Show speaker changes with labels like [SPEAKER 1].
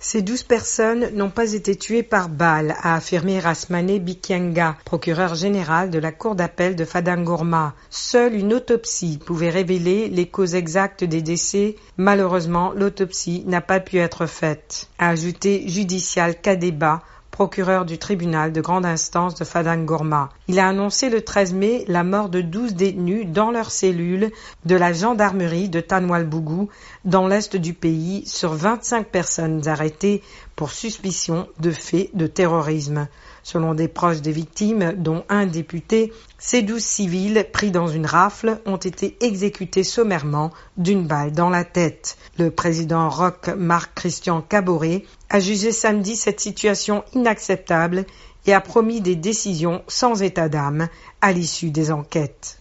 [SPEAKER 1] Ces 12 personnes n'ont pas été tuées par balle, a affirmé Rasmane Bikianga, procureur général de la cour d'appel de Fadangorma. Seule une autopsie pouvait révéler les causes exactes des décès. Malheureusement, l'autopsie n'a pas pu être faite, a ajouté Judicial Kadeba, procureur du tribunal de grande instance de Fadangorma. Il a annoncé le 13 mai la mort de 12 détenus dans leur cellule de la gendarmerie de Tanwalbougou, dans l'est du pays, sur 25 personnes arrêtées pour suspicion de faits de terrorisme. Selon des proches des victimes, dont un député, ces 12 civils pris dans une rafle ont été exécutés sommairement d'une balle dans la tête. Le président Roch Marc Christian Kaboré a jugé samedi cette situation inacceptable et a promis des décisions sans état d'âme à l'issue des enquêtes.